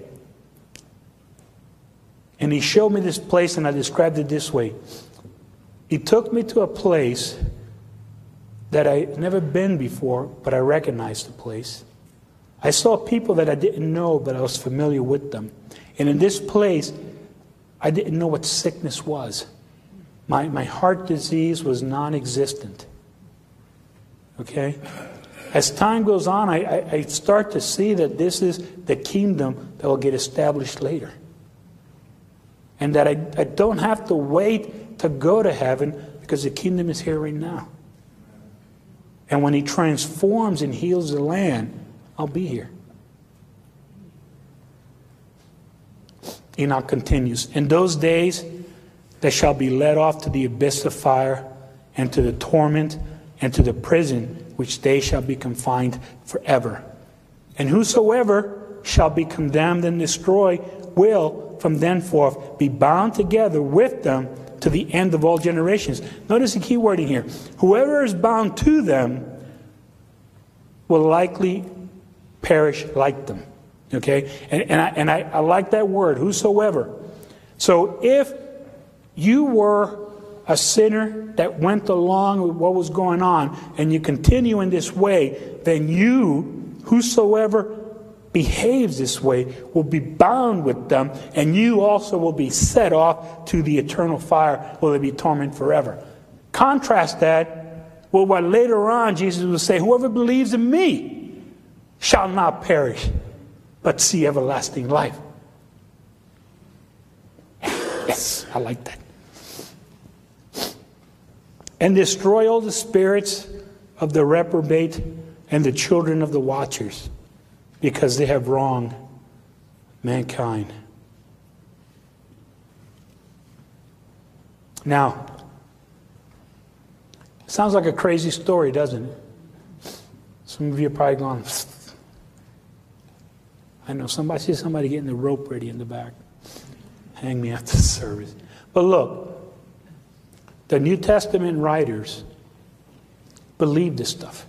and he showed me this place, and I described it this way. He took me to a place that I'd never been before, but I recognized the place. I saw people that I didn't know, but I was familiar with them. And in this place, I didn't know what sickness was. My heart disease was non-existent. Okay? as time goes on, I start to see that this is the kingdom that will get established later. And that I don't have to wait to go to heaven because the kingdom is here right now. And when he transforms and heals the land, I'll be here. Enoch continues, in those days they shall be led off to the abyss of fire and to the torment and to the prison which they shall be confined forever. And whosoever shall be condemned and destroyed will from thenceforth be bound together with them to the end of all generations. Notice the key word in here. Whoever is bound to them will likely perish like them. Okay? And I like that word, whosoever. So if you were a sinner that went along with what was going on and you continue in this way, then you, whosoever behaves this way, will be bound with them, and you also will be set off to the eternal fire where they be tormented forever. Contrast that with what later on Jesus will say, whoever believes in me shall not perish, but see everlasting life. Yes, I like that. And destroy all the spirits of the reprobate and the children of the watchers, because they have wronged mankind. Now, it sounds like a crazy story, doesn't it? Some of you are probably going, I know, I see somebody getting the rope ready in the back. Hang me after the service. But look, the New Testament writers believe this stuff.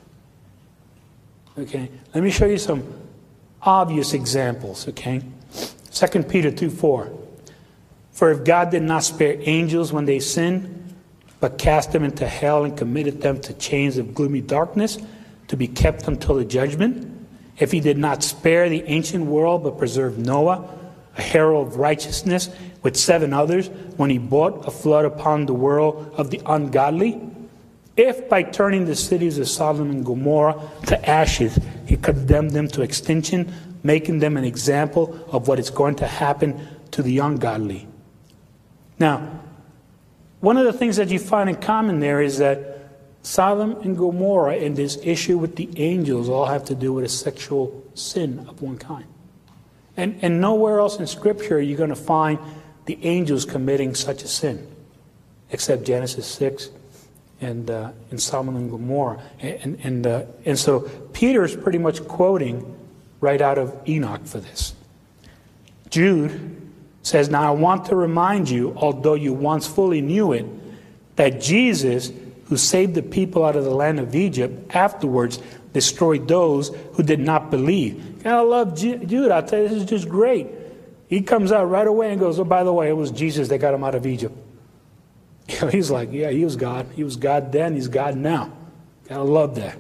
Okay? Let me show you some obvious examples, okay? 2 Peter 2:4. For if God did not spare angels when they sinned, but cast them into hell and committed them to chains of gloomy darkness to be kept until the judgment, if he did not spare the ancient world but preserved Noah, a herald of righteousness, with 7 others, when he brought a flood upon the world of the ungodly, if by turning the cities of Sodom and Gomorrah to ashes, he condemned them to extinction, making them an example of what is going to happen to the ungodly. Now, one of the things that you find in common there is that Sodom and Gomorrah and this issue with the angels all have to do with a sexual sin of one kind. And nowhere else in Scripture are you going to find the angels committing such a sin, except Genesis 6 and in Sodom and Gomorrah. And so Peter is pretty much quoting right out of Enoch for this. Jude says, now I want to remind you, although you once fully knew it, that Jesus, who saved the people out of the land of Egypt, afterwards destroyed those who did not believe. And I love Jude. I tell you, this is just great. He comes out right away and goes, oh, by the way, it was Jesus that got him out of Egypt. You know, he's like, yeah, he was God. He was God then, he's God now. Gotta love that.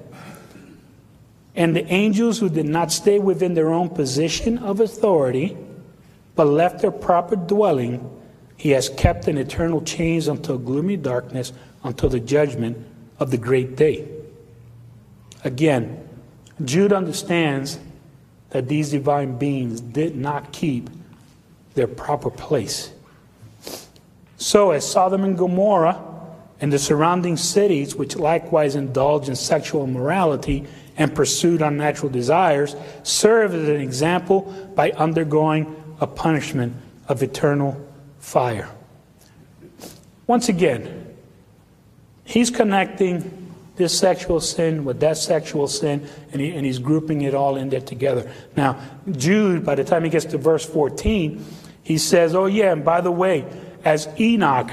And the angels who did not stay within their own position of authority, but left their proper dwelling, he has kept in eternal chains until gloomy darkness, until the judgment of the great day. Again, Jude understands that these divine beings did not keep their proper place. So as Sodom and Gomorrah and the surrounding cities, which likewise indulged in sexual immorality and pursued unnatural desires, serve as an example by undergoing a punishment of eternal fire. Once again, he's connecting this sexual sin with that sexual sin, and he's grouping it all in there together. Now, Jude, by the time he gets to verse 14, he says, oh yeah, and by the way, as Enoch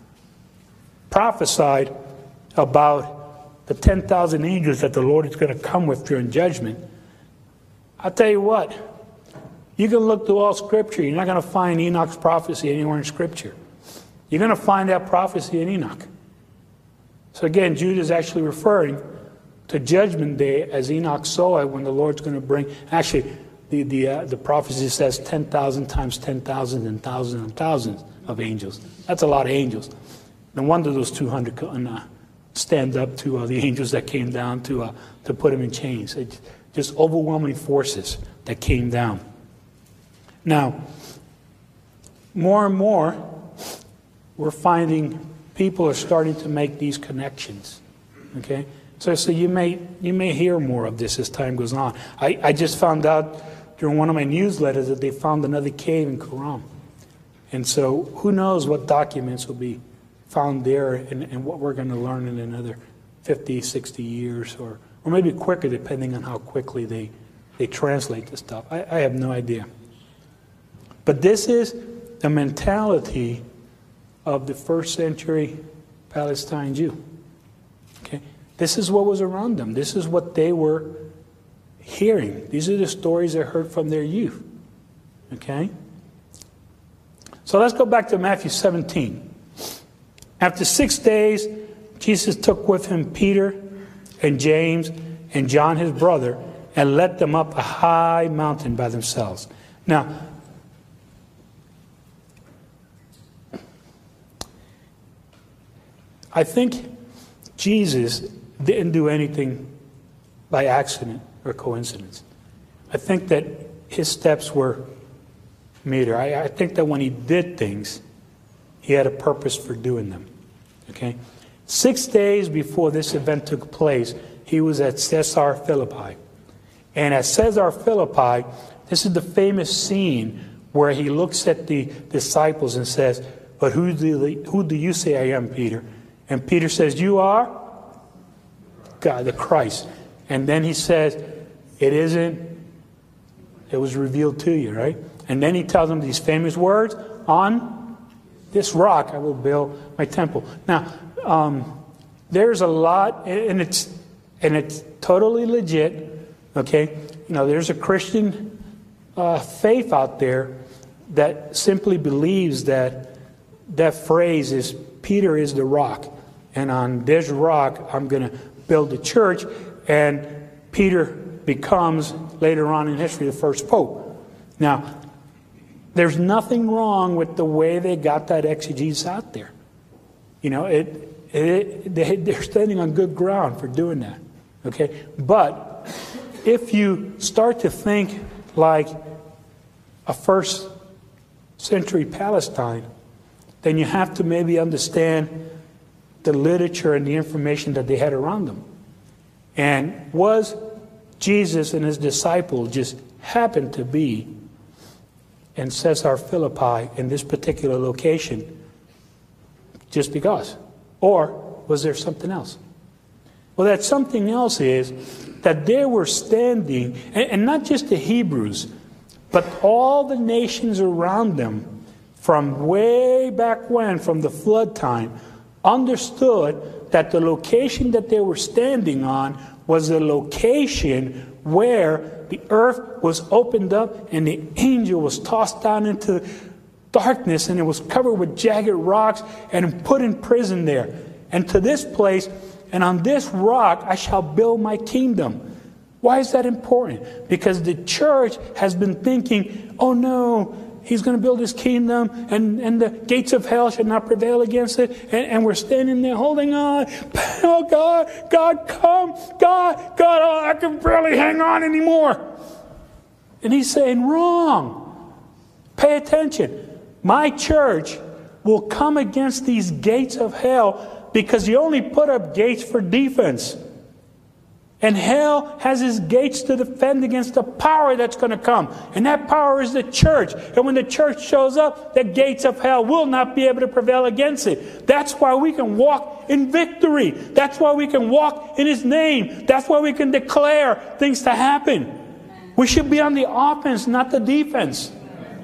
prophesied about the 10,000 angels that the Lord is going to come with during judgment, I'll tell you what, you can look through all Scripture, you're not going to find Enoch's prophecy anywhere in Scripture. You're going to find that prophecy in Enoch. So again, Jude is actually referring to Judgment Day as Enoch saw it, when the Lord's going to bring, actually, the prophecy says 10,000 times 10,000 and thousands and thousands of angels. That's a lot of angels. No wonder those 200 stand up to the angels that came down to put him in chains. It just overwhelming forces that came down. Now, more and more, we're finding people are starting to make these connections. Okay, so you may hear more of this as time goes on. I just found out during one of my newsletters that they found another cave in Qumran, and so who knows what documents will be found there and what we're going to learn in another 50, 60 years, or maybe quicker, depending on how quickly they translate the stuff. I have no idea. But this is the mentality of the first century Palestine Jew. Okay? This is what was around them. This is what they were hearing. These are the stories they heard from their youth. Okay? So let's go back to Matthew 17. After 6 days, Jesus took with him Peter and James and John his brother and led them up a high mountain by themselves. Now, I think Jesus didn't do anything by accident or coincidence. I think that his steps were meter. I think that when he did things, he had a purpose for doing them. Okay? 6 days before this event took place, he was at Caesar Philippi. And at Caesar Philippi, this is the famous scene where he looks at the disciples and says, "But who do you say I am, Peter?" And Peter says, "You are God, the Christ." And then he says, "It isn't. It was revealed to you," right? And then he tells them these famous words, "On this rock I will build my temple." Now, there's a lot, and it's totally legit. Okay, there's a Christian faith out there that simply believes that phrase is Peter is the rock, and on this rock I'm going to build a church, and Peter becomes later on in history the first pope. Now, there's nothing wrong with the way they got that exegesis out there. They're standing on good ground for doing that. Okay, but if you start to think like a first century Palestine, then you have to maybe understand the literature and the information that they had around them. And was Jesus and his disciples just happened to be in Caesar Philippi in this particular location just because? Or was there something else? Well, that something else is that they were standing, and not just the Hebrews, but all the nations around them from way back when, from the flood time, understood that the location that they were standing on was the location where the earth was opened up and the angel was tossed down into darkness, and it was covered with jagged rocks and put in prison there. And to this place, and on this rock I shall build my kingdom. Why is that important? Because the church has been thinking, oh no, he's going to build his kingdom, and the gates of hell shall not prevail against it. And we're standing there holding on. Oh God, come. God, oh, I can barely hang on anymore. And he's saying, wrong. Pay attention. My church will come against these gates of hell because you only put up gates for defense. And hell has its gates to defend against the power that's going to come. And that power is the church. And when the church shows up, the gates of hell will not be able to prevail against it. That's why we can walk in victory. That's why we can walk in his name. That's why we can declare things to happen. We should be on the offense, not the defense.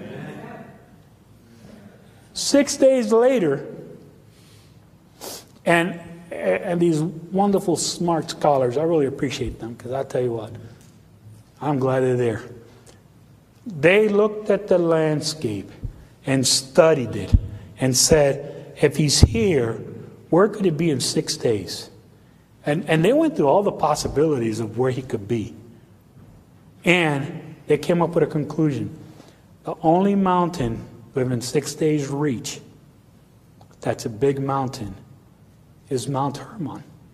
6 days later, and these wonderful, smart scholars, I really appreciate them, because I tell you what, I'm glad they're there. They looked at the landscape and studied it and said, if he's here, where could he be in 6 days? And they went through all the possibilities of where he could be. And they came up with a conclusion. The only mountain within 6 days' reach, that's a big mountain, is Mount Hermon.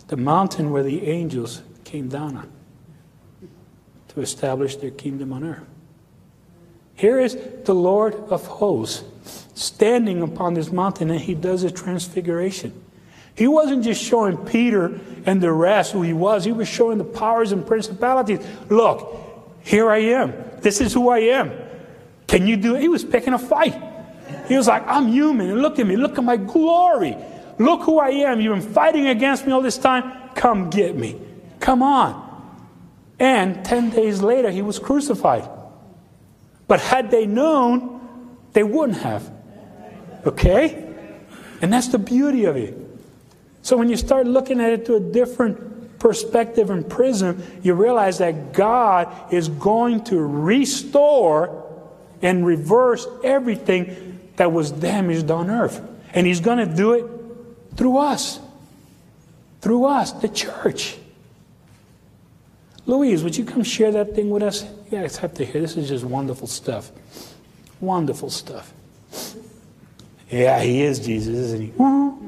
the mountain where the angels came down on to establish their kingdom on earth. Here is the Lord of hosts standing upon this mountain, and he does a transfiguration. He wasn't just showing Peter and the rest who he was showing the powers and principalities. Look, here I am. This is who I am. Can you do it? He was picking a fight. He was like, I'm human, and look at me. Look at my glory. Look who I am. You've been fighting against me all this time. Come get me. Come on. And 10 days later, he was crucified. But had they known, they wouldn't have. Okay? And that's the beauty of it. So when you start looking at it to a different perspective and prism, you realize that God is going to restore and reverse everything that was damaged on earth. And he's going to do it through us. Through us, the church. Louise, would you come share that thing with us? You guys have to hear. This is just wonderful stuff. Wonderful stuff. Yeah, he is Jesus, isn't he?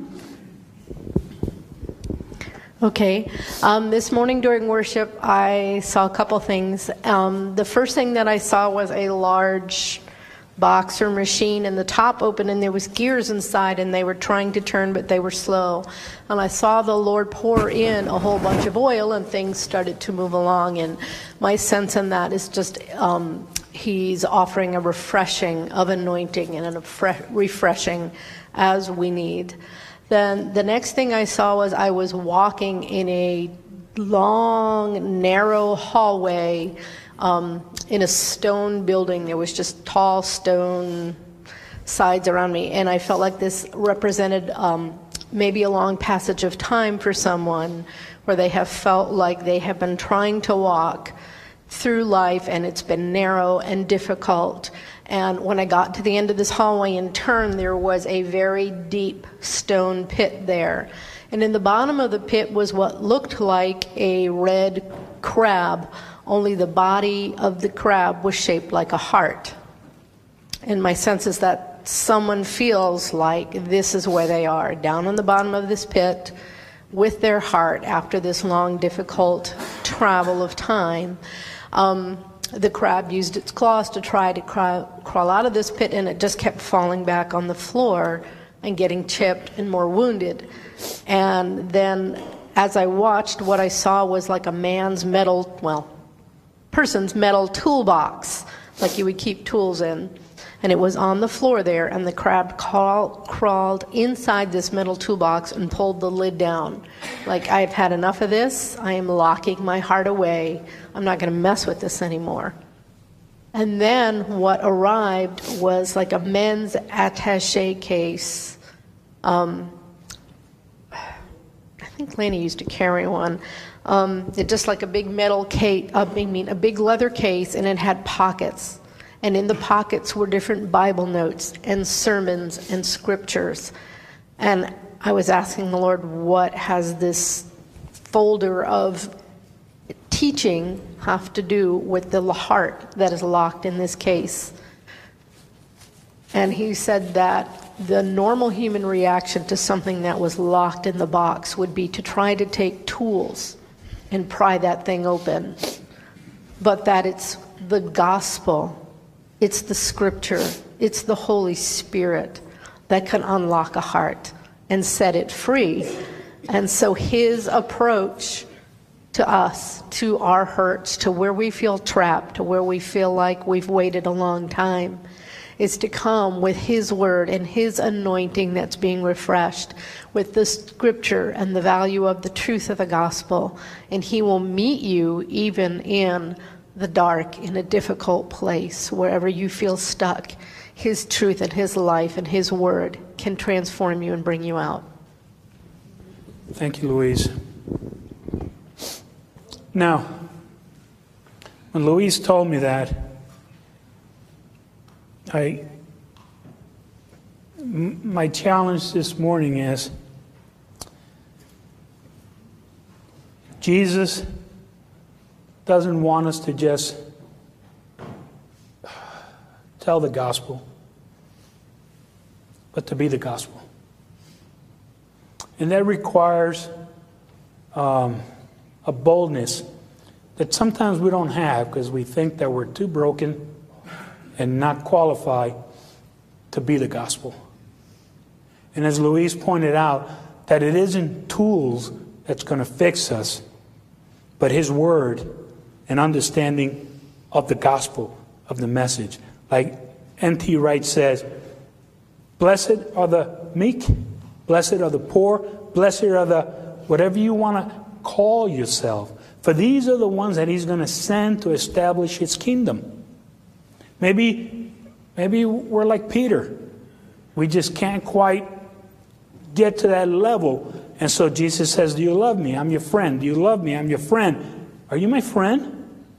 Okay. This morning during worship, I saw a couple things. The first thing that I saw was a large box or machine, and the top open, and there was gears inside, and they were trying to turn, but they were slow. And I saw the Lord pour in a whole bunch of oil, and things started to move along. And my sense in that is just he's offering a refreshing of anointing and a refreshing as we need. Then the next thing I saw was I was walking in a long, narrow hallway in a stone building. There was just tall stone sides around me, and I felt like this represented maybe a long passage of time for someone where they have felt like they have been trying to walk through life, and it's been narrow and difficult. And when I got to the end of this hallway and turned, there was a very deep stone pit there. And in the bottom of the pit was what looked like a red crab, only the body of the crab was shaped like a heart. And my sense is that someone feels like this is where they are, down on the bottom of this pit with their heart after this long, difficult travel of time. The crab used its claws to try to crawl out of this pit, and it just kept falling back on the floor and getting chipped and more wounded. And then as I watched, what I saw was like a person's metal toolbox, like you would keep tools in. And it was on the floor there, and the crab crawled inside this metal toolbox and pulled the lid down. Like, I've had enough of this. I am locking my heart away. I'm not going to mess with this anymore. And then what arrived was like a men's attaché case. I think Laney used to carry one. It just like a big metal case, a big leather case, and it had pockets. And in the pockets were different Bible notes and sermons and scriptures. And I was asking the Lord, what has this folder of teaching have to do with the heart that is locked in this case? And he said that the normal human reaction to something that was locked in the box would be to try to take tools and pry that thing open. But that it's the gospel, it's the scripture, it's the Holy Spirit that can unlock a heart and set it free. And so his approach to us, to our hurts, to where we feel trapped, to where we feel like we've waited a long time, is to come with his word and his anointing that's being refreshed with the scripture and the value of the truth of the gospel. And he will meet you even in the dark, in a difficult place, wherever you feel stuck. His truth and his life and his word can transform you and bring you out.
Thank you, Louise. Now, when Louise told me that, my challenge this morning is, Jesus doesn't want us to just tell the gospel, but to be the gospel. And that requires a boldness that sometimes we don't have because we think that we're too broken and not qualified to be the gospel. And as Luis pointed out, that it isn't tools that's going to fix us, but His Word and understanding of the gospel, of the message. Like N.T. Wright says, blessed are the meek, blessed are the poor, blessed are the whatever you want to call yourself. For these are the ones that He's going to send to establish His kingdom. Maybe we're like Peter. We just can't quite get to that level. And so Jesus says, do you love me? I'm your friend. Do you love me? I'm your friend. Are you my friend?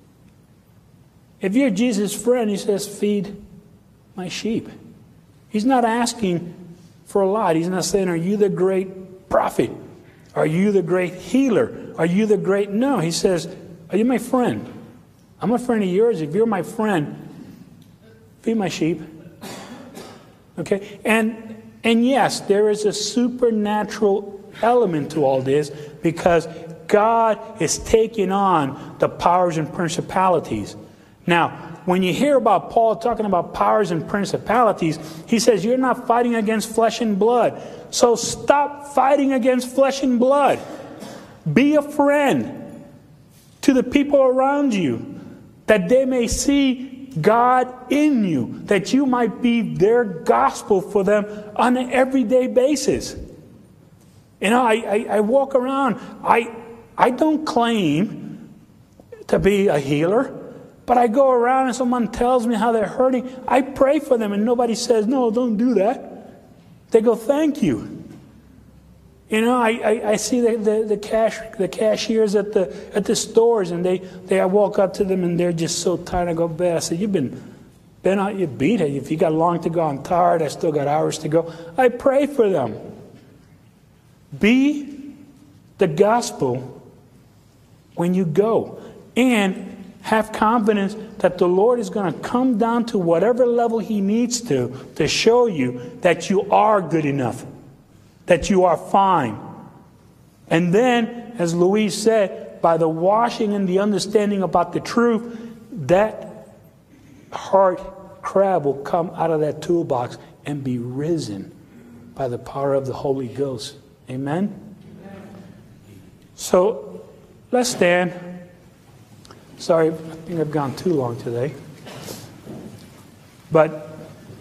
If you're Jesus' friend, He says, feed my sheep. He's not asking for a lot. He's not saying, are you the great prophet? Are you the great healer? Are you the great... No, He says, are you my friend? I'm a friend of yours. If you're my friend, feed my sheep. Okay? And yes, there is a supernatural element to all this because God is taking on the powers and principalities. Now, when you hear about Paul talking about powers and principalities, he says you're not fighting against flesh and blood. So stop fighting against flesh and blood. Be a friend to the people around you, that they may see God in you, that you might be their gospel for them on an everyday basis. You know, I walk around, I don't claim to be a healer, but I go around and someone tells me how they're hurting. I pray for them and nobody says, no, don't do that. They go, thank you. You know, I see the cashiers at the stores, and I walk up to them and they're just so tired. I go, bad. I said, you've been out, you beat it. If you got long to go, I'm tired. I still got hours to go. I pray for them. Be the gospel when you go, and have confidence that the Lord is going to come down to whatever level He needs to show you that you are good enough, that you are fine. And then, as Luis said, by the washing and the understanding about the truth, that heart crab will come out of that toolbox and be risen by the power of the Holy Ghost. Amen? So, let's stand. Sorry, I think I've gone too long today. But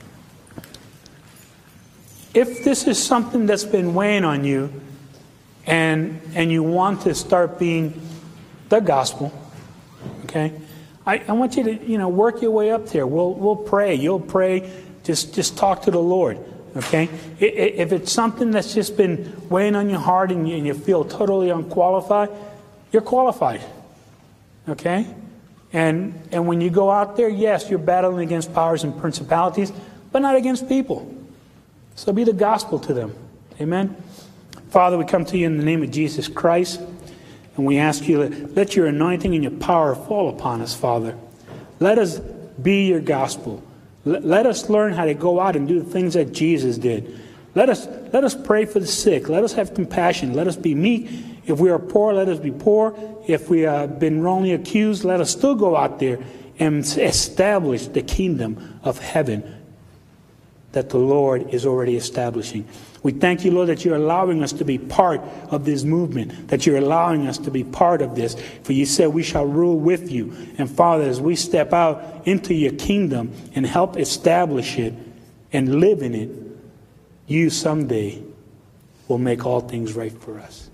if this is something that's been weighing on you, and you want to start being the gospel, okay, I want you to work your way up there. We'll pray. You'll pray. Just talk to the Lord, okay. If it's something that's just been weighing on your heart and you feel totally unqualified, you're qualified, okay. And when you go out there, yes, you're battling against powers and principalities, but not against people. So be the gospel to them. Amen. Father, we come to you in the name of Jesus Christ, and we ask you, let your anointing and your power fall upon us, Father. Let us be your gospel. Let us learn how to go out and do the things that Jesus did. Let us pray for the sick. Let us have compassion. Let us be meek. If we are poor, let us be poor. If we have been wrongly accused, let us still go out there and establish the kingdom of heaven that the Lord is already establishing. We thank you, Lord, that you're allowing us to be part of this movement, that you're allowing us to be part of this. For you said we shall rule with you. And Father, as we step out into your kingdom and help establish it and live in it, you someday will make all things right for us.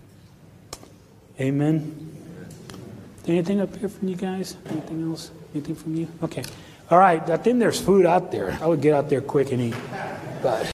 Amen. Anything up here from you guys? Anything else? Anything from you? Okay. All right. I think there's food out there. I would get out there quick and eat. But